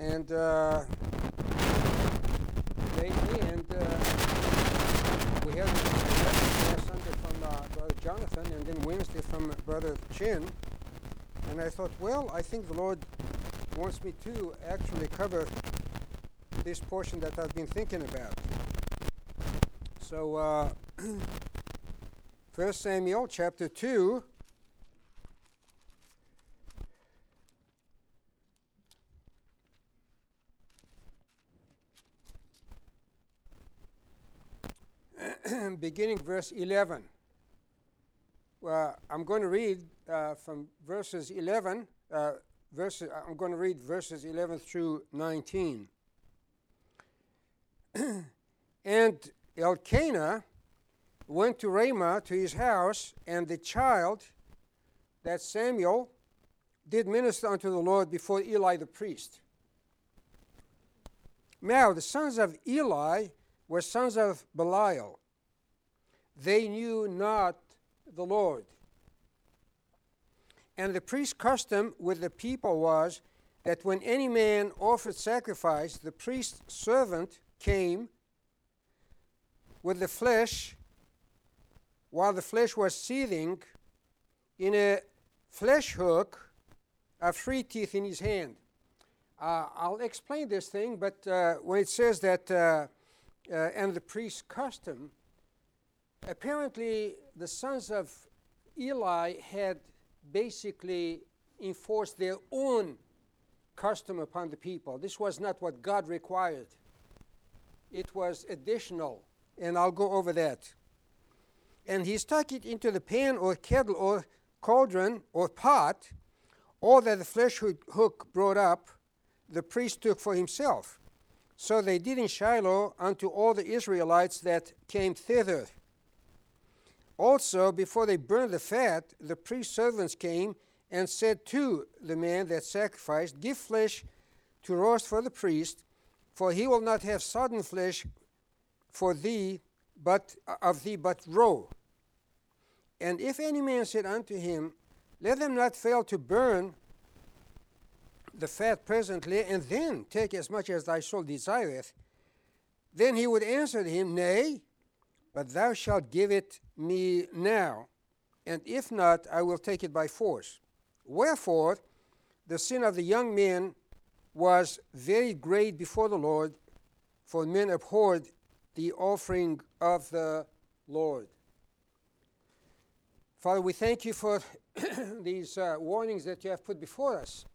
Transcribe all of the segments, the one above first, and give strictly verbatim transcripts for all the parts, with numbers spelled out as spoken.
and uh, lately, and uh, we had last Sunday from uh, Brother Jonathan, and then Wednesday from Brother Chin. And I thought, well, I think the Lord wants me to actually cover this portion that I've been thinking about. So, uh, First Samuel chapter two. Beginning verse eleven. Well, I'm going to read uh, from verses eleven. Uh, verses. I'm going to read verses eleven through nineteen. And Elkanah went to Ramah to his house, and the child, that Samuel, did minister unto the Lord before Eli the priest. Now the sons of Eli were sons of Belial. They knew not the Lord. And the priest's custom with the people was that when any man offered sacrifice, the priest's servant came with the flesh, while the flesh was seething, in a flesh hook of three teeth in his hand. Uh, I'll explain this thing, but uh, when it says that, uh, uh, and the priest's custom, apparently the sons of Eli had basically enforced their own custom upon the people. This was not what God required. It was additional, and I'll go over that. And he stuck it into the pan or kettle or cauldron or pot, all that the flesh hook brought up, the priest took for himself. So they did in Shiloh unto all the Israelites that came thither. Also, before they burned the fat, the priest's servants came and said to the man that sacrificed, Give flesh to roast for the priest, for he will not have sodden flesh for thee, but of thee, but raw. And if any man said unto him, Let them not fail to burn the fat presently, and then take as much as thy soul desireth, then he would answer him, Nay, but thou shalt give it me now, and if not, I will take it by force. Wherefore, the sin of the young men was very great before the Lord, for men abhorred the offering of the Lord. Father, we thank you for these uh, warnings that you have put before us.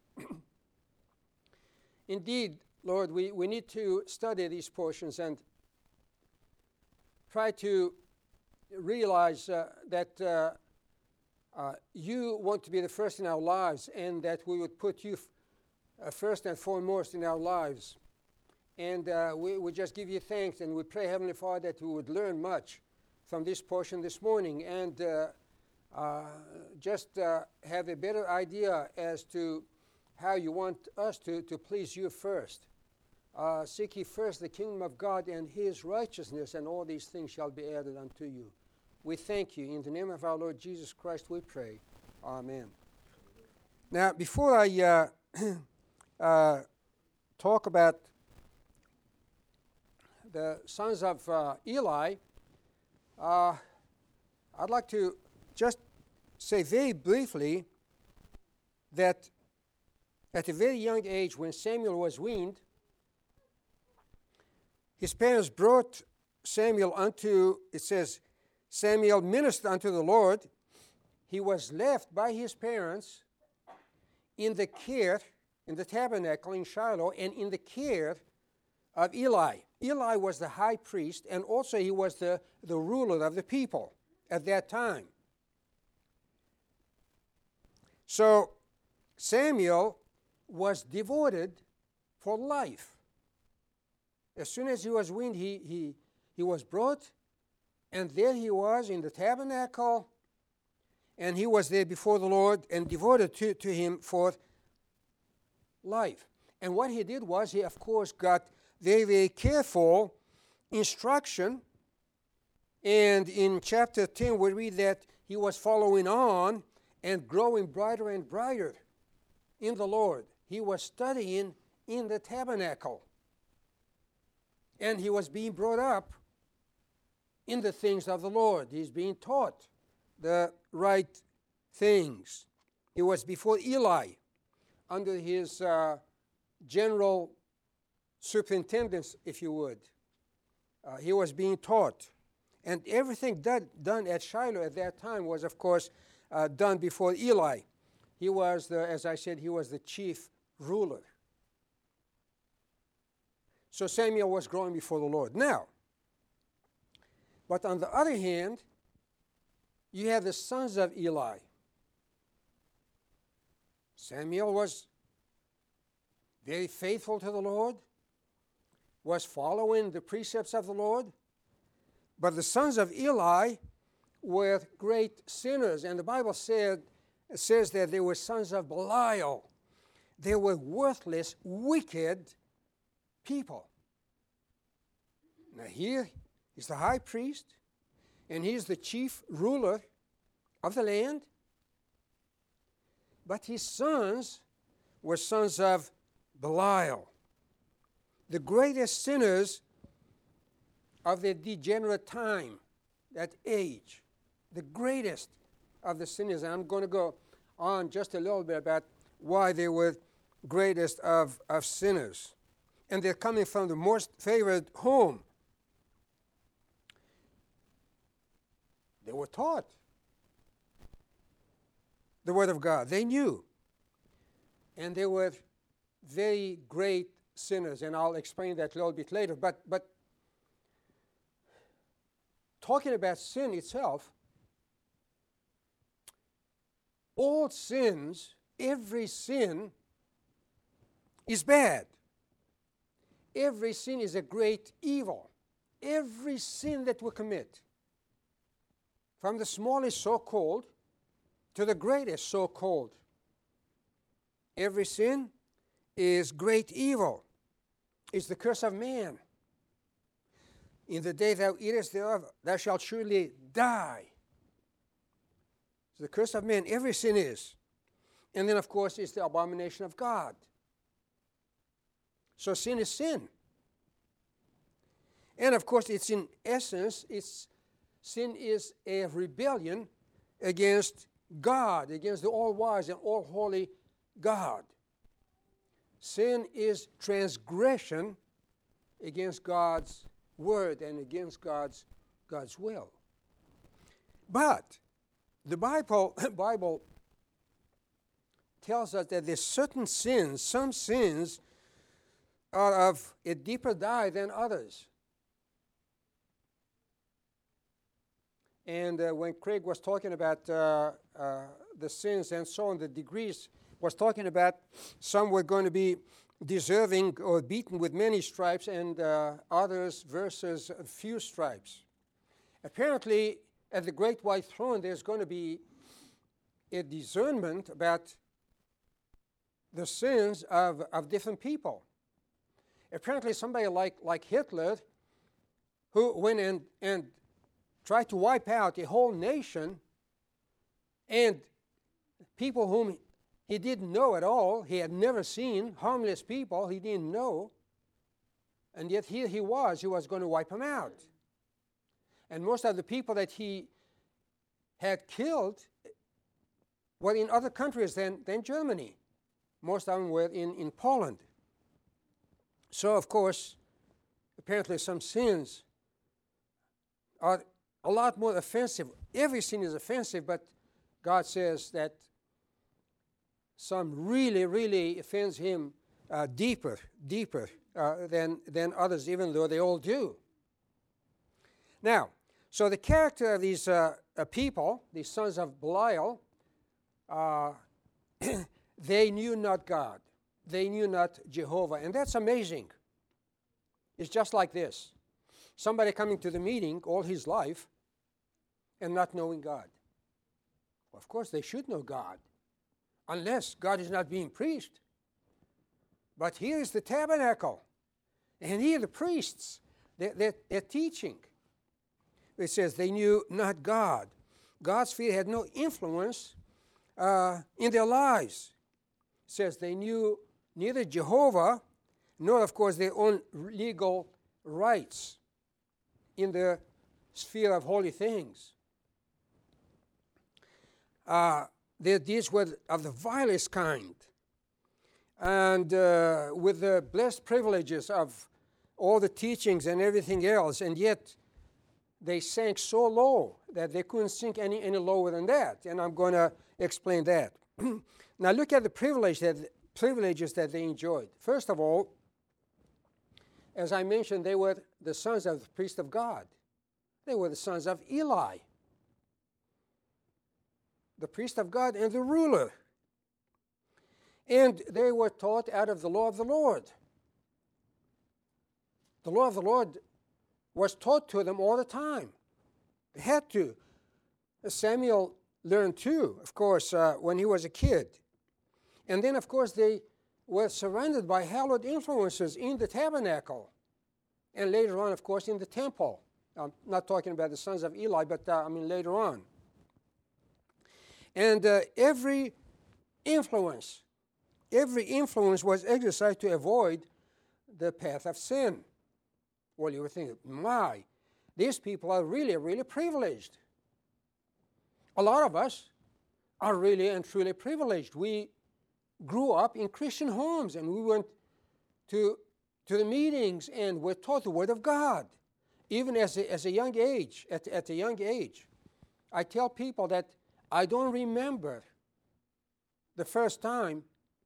Indeed, Lord, we, we need to study these portions and try to realize uh, that uh, uh, you want to be the first in our lives, and that we would put you f- uh, first and foremost in our lives. And uh, we would just give you thanks, and we pray, Heavenly Father, that we would learn much from this portion this morning, and uh, uh, just uh, have a better idea as to how you want us to, to please you first. Uh, seek ye first the kingdom of God and his righteousness, and all these things shall be added unto you. We thank you. In the name of our Lord Jesus Christ we pray. Amen. Now, before I uh, uh, talk about the sons of uh, Eli, uh, I'd like to just say very briefly that at a very young age, when Samuel was weaned, his parents brought Samuel unto, it says, Samuel ministered unto the Lord. He was left by his parents in the care, in the tabernacle in Shiloh, and in the care of Eli. Eli was the high priest, and also he was the, the ruler of the people at that time. So Samuel was devoted for life. As soon as he was weaned, he, he, he was brought, and there he was in the tabernacle, and he was there before the Lord and devoted to, to him for life. And what he did was he, of course, got very, very careful instruction. And in chapter ten, we read that he was following on and growing brighter and brighter in the Lord. He was studying in the tabernacle. And he was being brought up in the things of the Lord. He's being taught the right things. He was before Eli under his uh, general superintendence, if you would. Uh, he was being taught. And everything that done at Shiloh at that time was, of course, uh, done before Eli. He was, the, as I said, he was the chief ruler. So Samuel was growing before the Lord. Now, but on the other hand, you have the sons of Eli. Samuel was very faithful to the Lord, was following the precepts of the Lord. But the sons of Eli were great sinners. And the Bible said, says that they were sons of Belial. They were worthless, wicked people. Now here is the high priest, and he's the chief ruler of the land. But his sons were sons of Belial, the greatest sinners of the degenerate time, that age, the greatest of the sinners. And I'm going to go on just a little bit about why they were greatest of, of sinners. And they're coming from the most favored home. They were taught the Word of God. They knew. And they were very great sinners. And I'll explain that a little bit later. But, but talking about sin itself, all sins, every sin is bad. Every sin is a great evil. Every sin that we commit, from the smallest so-called to the greatest so-called, every sin is great evil. It's the curse of man. In the day thou eatest thereof, thou shalt surely die. It's the curse of man. Every sin is. And then, of course, it's the abomination of God. So sin is sin. And, of course, it's in essence, it's sin is a rebellion against God, against the all-wise and all-holy God. Sin is transgression against God's word and against God's, God's will. But the Bible, Bible tells us that there's certain sins, some sins are of a deeper dye than others. And uh, when Craig was talking about uh, uh, the sins and so on, the degrees, was talking about some were going to be deserving or beaten with many stripes and uh, others versus a few stripes. Apparently, at the great white throne, there's going to be a discernment about the sins of, of different people. Apparently, somebody like, like Hitler, who went and, and tried to wipe out a whole nation, and people whom he didn't know at all, he had never seen, harmless people he didn't know, and yet here he was, he was going to wipe them out. And most of the people that he had killed were in other countries than, than Germany. Most of them were in, in Poland. So, of course, apparently some sins are a lot more offensive. Every sin is offensive, but God says that some really, really offends him uh, deeper, deeper uh, than, than others, even though they all do. Now, so the character of these uh, uh, people, these sons of Belial, uh, they knew not God. They knew not Jehovah. And that's amazing. It's just like this. Somebody coming to the meeting all his life and not knowing God. Well, of course, they should know God, unless God is not being preached. But here is the tabernacle, and here the priests, they're, they're, they're teaching. It says they knew not God. God's fear had no influence uh, in their lives. It says they knew neither Jehovah nor, of course, their own legal rights in the sphere of holy things. Uh, their deeds were of the vilest kind, and uh, with the blessed privileges of all the teachings and everything else, and yet they sank so low that they couldn't sink any, any lower than that, and I'm going to explain that. Now look at the privilege that, privileges that they enjoyed. First of all, as I mentioned, they were the sons of the priest of God. They were the sons of Eli, the priest of God and the ruler. And they were taught out of the law of the Lord. The law of the Lord was taught to them all the time. They had to. Samuel learned too, of course, uh, when he was a kid. And then, of course, they were surrounded by hallowed influences in the tabernacle. And later on, of course, in the temple. I'm not talking about the sons of Eli, but uh, I mean later on. And uh, every influence, every influence was exercised to avoid the path of sin. Well, you would think, my, these people are really, really privileged. A lot of us are really and truly privileged. We grew up in Christian homes, and we went to, to the meetings and were taught the Word of God, even as a, as a young age, at, at a young age. I tell people that I don't remember the first time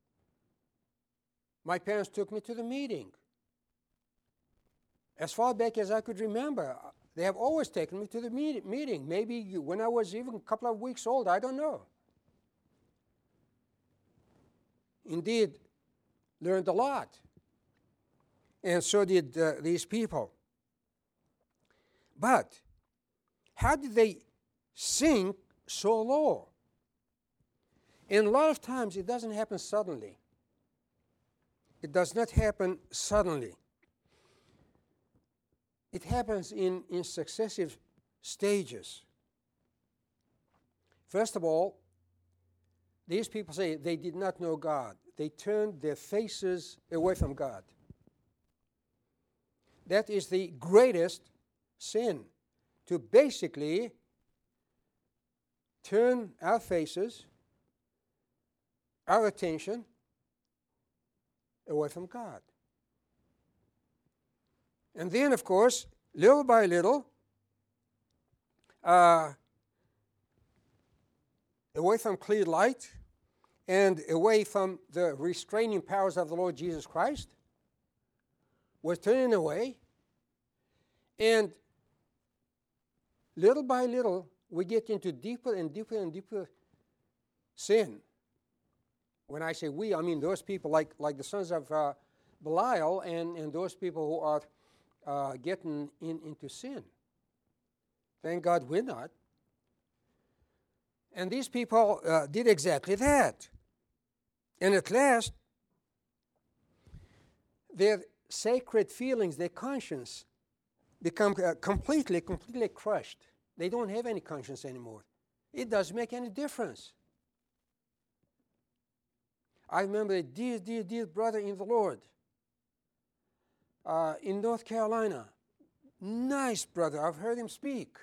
my parents took me to the meeting. As far back as I could remember, they have always taken me to the meet- meeting. Maybe when I was even a couple of weeks old, I don't know. Indeed, learned a lot. And so did uh, these people. But how did they sink so low? And a lot of times it doesn't happen suddenly. It does not happen suddenly. It happens in, in successive stages. First of all, these people say they did not know God. They turned their faces away from God. That is the greatest sin, to basically turn our faces, our attention away from God. And then, of course, little by little, uh, away from clear light and away from the restraining powers of the Lord Jesus Christ, we're turning away. And little by little, we get into deeper and deeper and deeper sin. When I say we, I mean those people like, like the sons of uh, Belial and, and those people who are uh, getting in, into sin. Thank God we're not. And these people uh, did exactly that. And at last, their sacred feelings, their conscience, become uh, completely, completely crushed. They don't have any conscience anymore. It doesn't make any difference. I remember a dear, dear, dear brother in the Lord uh, in North Carolina. Nice brother. I've heard him speak.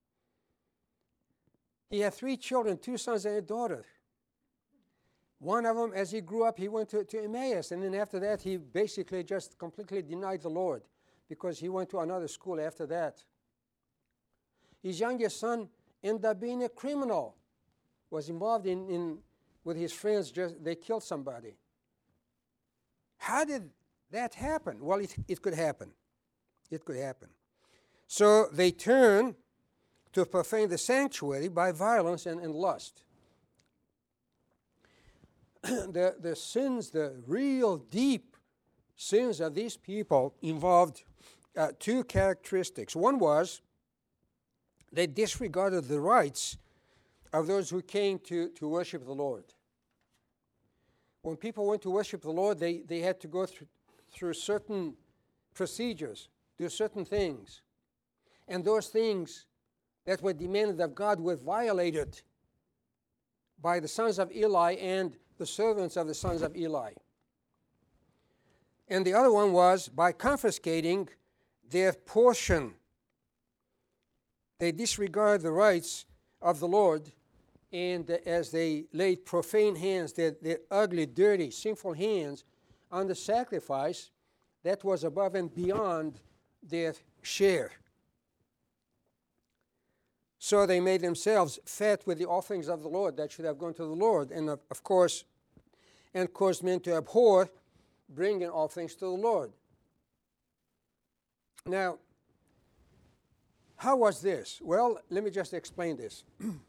He had three children, two sons and a daughter. One of them, as he grew up, he went to, to Emmaus, and then after that, he basically just completely denied the Lord because he went to another school after that. His youngest son ended up being a criminal, was involved in, in with his friends, just they killed somebody. How did that happen? Well, it, it could happen. It could happen. So they turn to profane the sanctuary by violence and, and lust. the, the sins, the real deep sins of these people involved uh, two characteristics. One was they disregarded the rights of those who came to, to worship the Lord. When people went to worship the Lord, they, they had to go through, through certain procedures, do certain things. And those things that were demanded of God were violated by the sons of Eli and the servants of the sons of Eli. And the other one was by confiscating their portion. They disregard the rights of the Lord, and as they laid profane hands, their, their ugly, dirty, sinful hands on the sacrifice, that was above and beyond their share. So they made themselves fat with the offerings of the Lord that should have gone to the Lord, and of, of course, and caused men to abhor bringing offerings to the Lord. Now, how was this? Well, let me just explain this.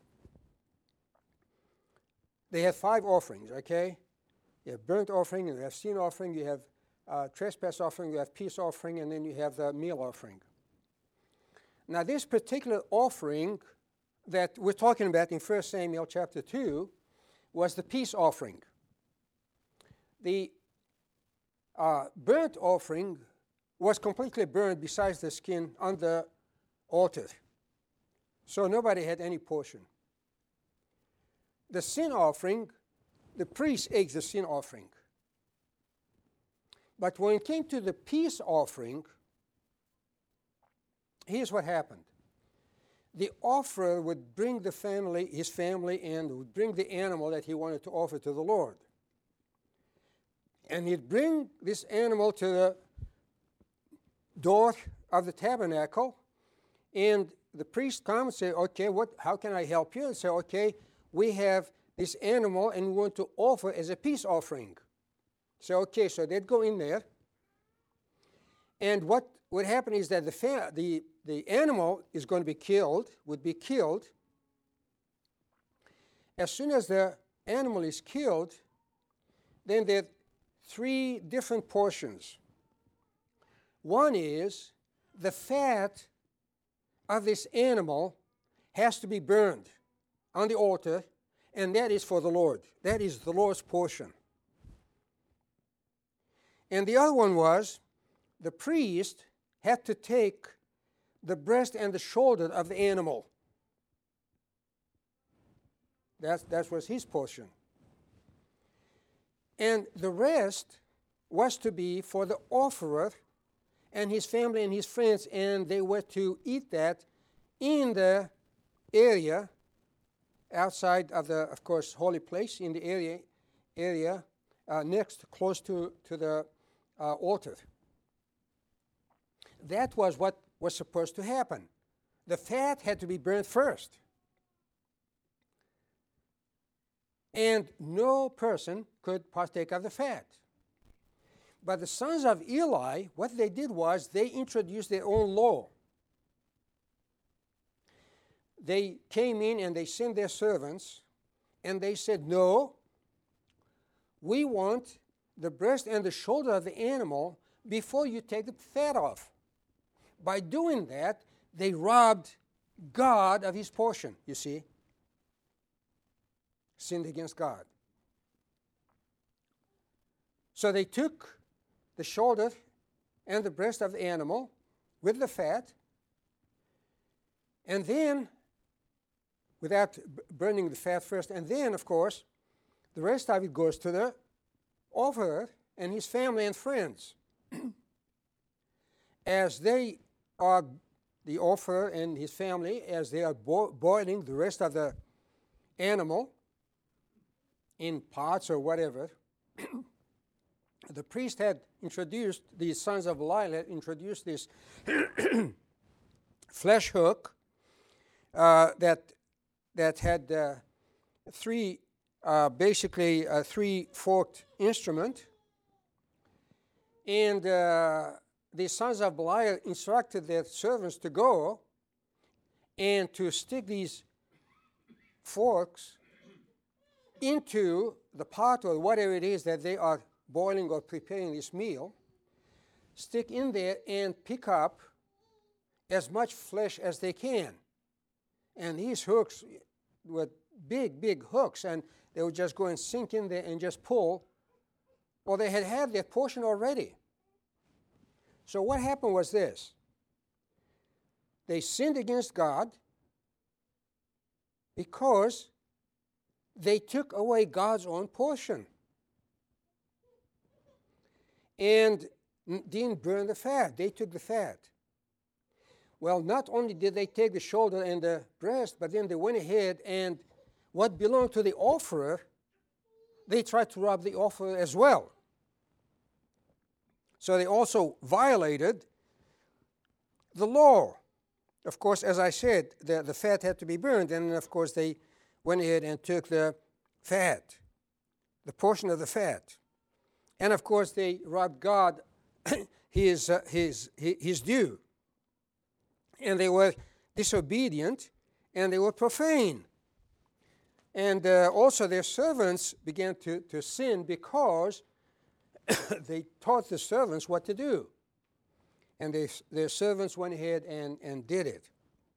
They had five offerings, okay? You have burnt offering, you have sin offering, you have uh, trespass offering, you have peace offering, and then you have the meal offering. Now, this particular offering that we're talking about in First Samuel chapter two was the peace offering. The uh, burnt offering was completely burned besides the skin on the altar. So nobody had any portion. The sin offering, the priest ate the sin offering. But when it came to the peace offering, here's what happened. The offerer would bring the family, his family, and would bring the animal that he wanted to offer to the Lord. And he'd bring this animal to the door of the tabernacle, and the priest comes and say, okay, what, how can I help you? And say, okay, we have this animal and we want to offer as a peace offering. So, okay, so they'd go in there, and what would happen is that the, fa- the, the animal is going to be killed, would be killed. As soon as the animal is killed, then there are three different portions. One is the fat of this animal has to be burned on the altar, and that is for the Lord. That is the Lord's portion. And the other one was the priest had to take the breast and the shoulder of the animal. That's, that was his portion. And the rest was to be for the offerer and his family and his friends, and they were to eat that in the area outside of the, of course, holy place, in the area, area uh, next, close to, to the uh, altar. That was what was supposed to happen. The fat had to be burned first. And no person could partake of the fat. But the sons of Eli, what they did was they introduced their own law. They came in and they sent their servants, and they said, no, we want the breast and the shoulder of the animal before you take the fat off. By doing that, they robbed God of his portion, you see. Sinned against God. So they took the shoulder and the breast of the animal with the fat, and then, without b- burning the fat first, and then, of course, the rest of it goes to the offerer and his family and friends. As they are, the offerer and his family, as they are bo- boiling the rest of the animal in pots or whatever, the priest had introduced, the sons of Eli had introduced this flesh hook uh, that that had uh, three, uh, basically a three-forked instrument, and uh, the sons of Belial instructed their servants to go and to stick these forks into the pot or whatever it is that they are boiling or preparing this meal, stick in there and pick up as much flesh as they can. And these hooks were big, big hooks, and they would just go and sink in there and just pull. Well, they had had their portion already. So what happened was this. They sinned against God because they took away God's own portion. And n- didn't burn the fat. They took the fat. Well, not only did they take the shoulder and the breast, but then they went ahead and what belonged to the offerer, they tried to rob the offerer as well. So they also violated the law. Of course, as I said, the, the fat had to be burned, and of course they went ahead and took the fat, the portion of the fat. And of course they robbed God his, uh, his, his due. And they were disobedient, and they were profane. And uh, also their servants began to, to sin because they taught the servants what to do. And they, their servants went ahead and, and did it.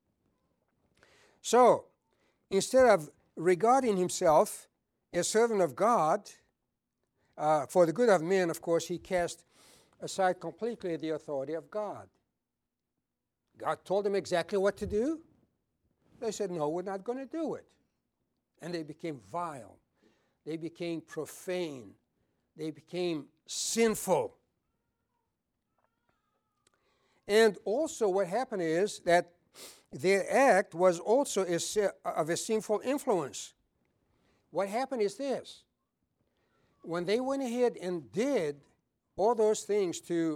So, instead of regarding himself as servant of God, uh, for the good of men, of course, he cast aside completely the authority of God. God told them exactly what to do. They said, no, we're not going to do it. And they became vile. They became profane. They became sinful. And also what happened is that their act was also a, of a sinful influence. What happened is this. When they went ahead and did all those things to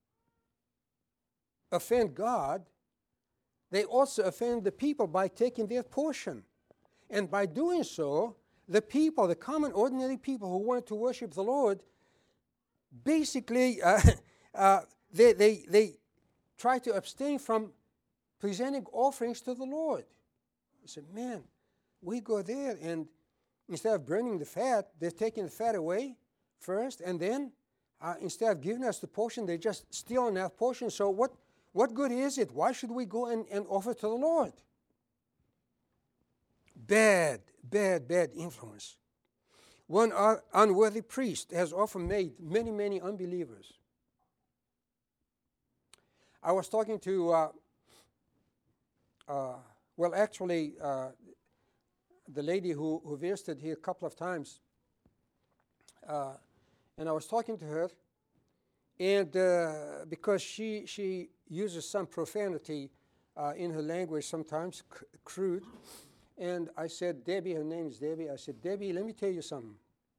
offend God, they also offend the people by taking their portion. And by doing so, the people, the common ordinary people who wanted to worship the Lord, basically uh, uh, they, they, they try to abstain from presenting offerings to the Lord. They said, man, we go there and instead of burning the fat, they're taking the fat away first, and then uh, instead of giving us the portion, they just steal enough portion. So what, what good is it? Why should we go and, and offer to the Lord? Bad, bad, bad influence. One uh, unworthy priest has often made many, many unbelievers. I was talking to, uh, uh, well, actually, uh, the lady who, who visited here a couple of times, uh, and I was talking to her, and uh, because she she uses some profanity uh, in her language sometimes, c- crude, and I said, Debbie, her name is Debbie, I said, Debbie, let me tell you something.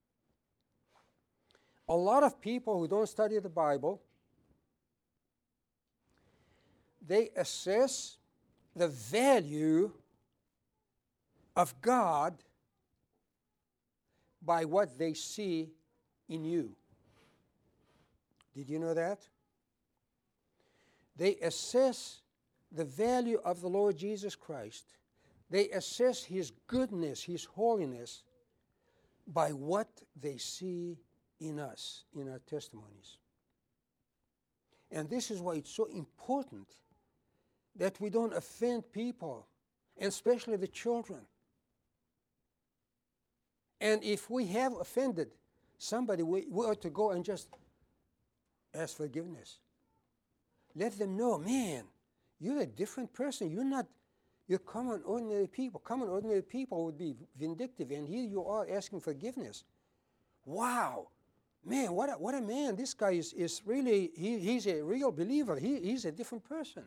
A lot of people who don't study the Bible, they assess the value of God by what they see in you. Did you know that? They assess the value of the Lord Jesus Christ. They assess His goodness, His holiness, by what they see in us, in our testimonies. And this is why it's so important that we don't offend people, and especially the children. And if we have offended somebody, we, we ought to go and just ask forgiveness. Let them know, man, you're a different person. You're not, you're common, ordinary people. Common, ordinary people would be vindictive, and here you are asking forgiveness. Wow, man, what a, what a man. This guy is, is really, he, he's a real believer. He, he's a different person.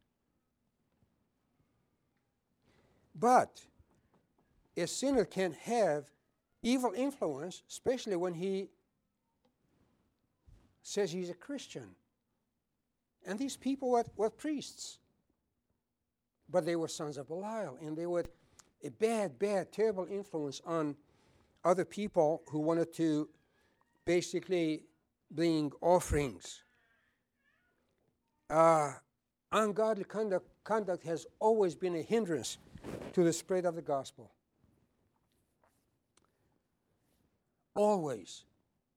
But a sinner can have evil influence, especially when he says he's a Christian. And these people were, were priests. But they were sons of Belial, and they were a bad, bad, terrible influence on other people who wanted to basically bring offerings. Uh, ungodly conduct, conduct has always been a hindrance to the spread of the gospel. Always.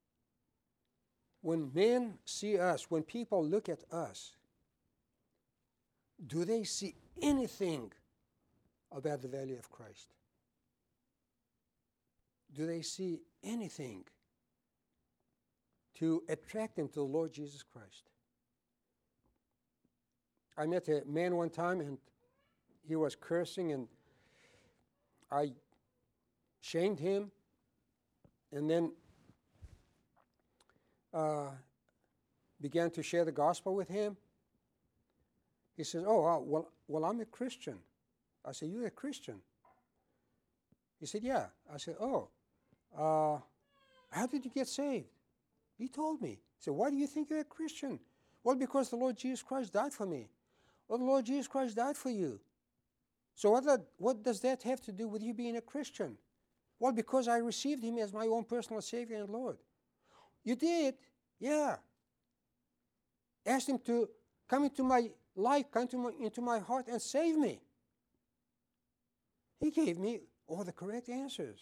When men see us, when people look at us, do they see anything about the value of Christ? Do they see anything to attract them to the Lord Jesus Christ? I met a man one time, and he was cursing, and I shamed him, and then uh, began to share the gospel with him. He says, oh, uh, well, well, I'm a Christian. I said, you're a Christian? He said, yeah. I said, oh, uh, how did you get saved? He told me. He said, why do you think you're a Christian? Well, because the Lord Jesus Christ died for me. Well, the Lord Jesus Christ died for you. So what, that, what does that have to do with you being a Christian? Well, because I received him as my own personal Savior and Lord. You did? Yeah. Asked him to come into my life, come into my, into my heart and save me. He gave me all the correct answers.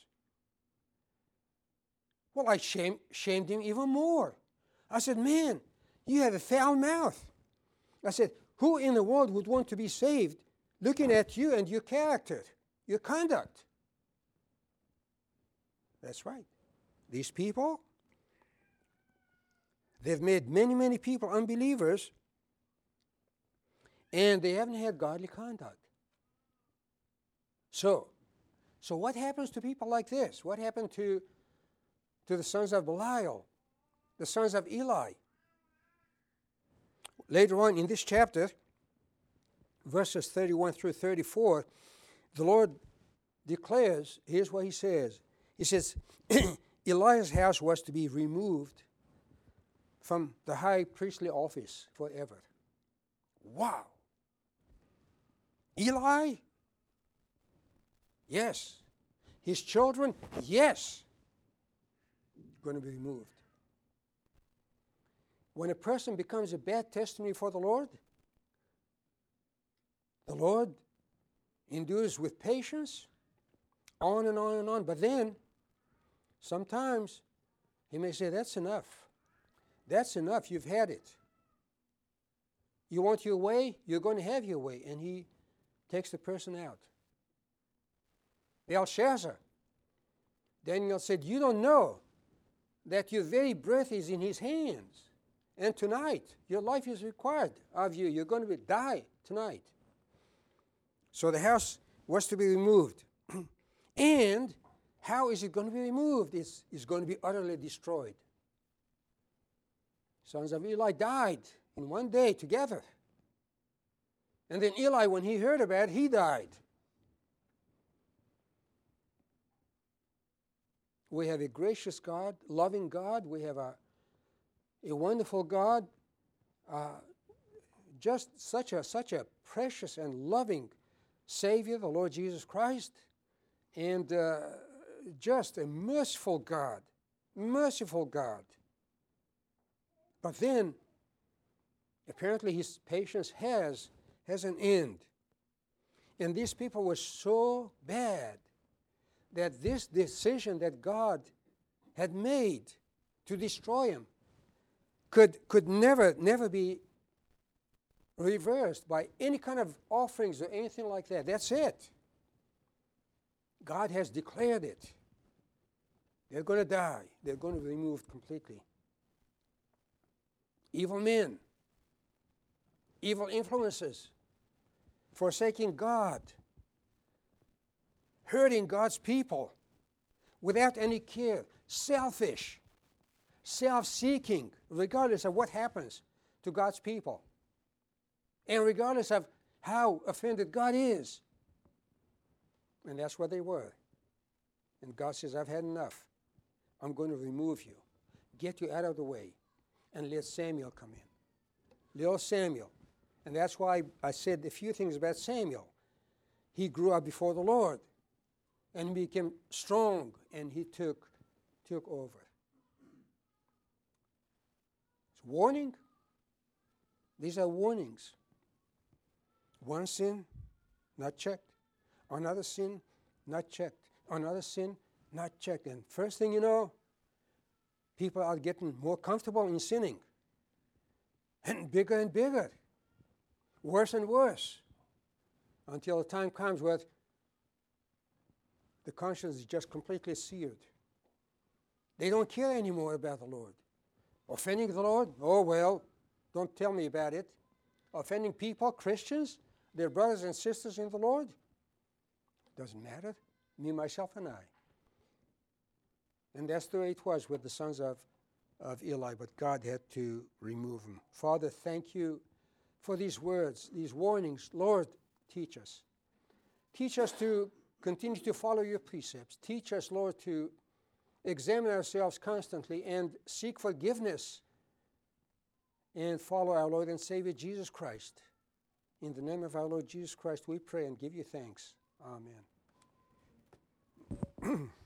Well, I shame, shamed him even more. I said, man, you have a foul mouth. I said, who in the world would want to be saved looking at you and your character, your conduct? That's right. These people, they've made many, many people unbelievers, and they haven't had godly conduct. So, so what happens to people like this? What happened to, to the sons of Belial, the sons of Eli? Later on in this chapter, verses thirty-one through thirty-four, the Lord declares, here's what he says. He says, Eli's house was to be removed from the high priestly office forever. Wow. Eli? Yes. His children? Yes. Going to be removed. When a person becomes a bad testimony for the Lord, the Lord endures with patience, on and on and on. But then, sometimes, he may say, that's enough. That's enough. You've had it. You want your way? You're going to have your way. And he takes the person out. Belshazzar. Daniel said, you don't know that your very breath is in his hands. And tonight, your life is required of you. You're going to be, die tonight. So the house was to be removed. And how is it going to be removed? It's, it's going to be utterly destroyed. Sons of Eli died in one day together. And then Eli, when he heard about it, he died. We have a gracious God, loving God. We have a, a wonderful God. Uh, just such a, such a precious and loving Savior, the Lord Jesus Christ. And uh, just a merciful God. Merciful God. But then, apparently his patience has, has an end. And these people were so bad that this decision that God had made to destroy him could, could never, never be reversed by any kind of offerings or anything like that. That's it. God has declared it. They're going to die. They're going to be removed completely. Evil men, evil influences, forsaking God, hurting God's people without any care, selfish, self-seeking, regardless of what happens to God's people, and regardless of how offended God is. And that's what they were. And God says, I've had enough. I'm going to remove you, get you out of the way, and let Samuel come in. Little Samuel. And that's why I said a few things about Samuel. He grew up before the Lord and became strong, and he took, took over. It's warning. These are warnings. One sin, not checked. Another sin, not checked. Another sin, not checked. And first thing you know, people are getting more comfortable in sinning. And bigger and bigger. Worse and worse. Until the time comes where the conscience is just completely seared. They don't care anymore about the Lord. Offending the Lord? Oh, well, don't tell me about it. Offending people, Christians, their brothers and sisters in the Lord? Doesn't matter. Me, myself, and I. And that's the way it was with the sons of, of Eli, but God had to remove him. Father, thank you for these words, these warnings. Lord, teach us. Teach us to continue to follow your precepts. Teach us, Lord, to examine ourselves constantly and seek forgiveness and follow our Lord and Savior Jesus Christ. In the name of our Lord Jesus Christ, we pray and give you thanks. Amen.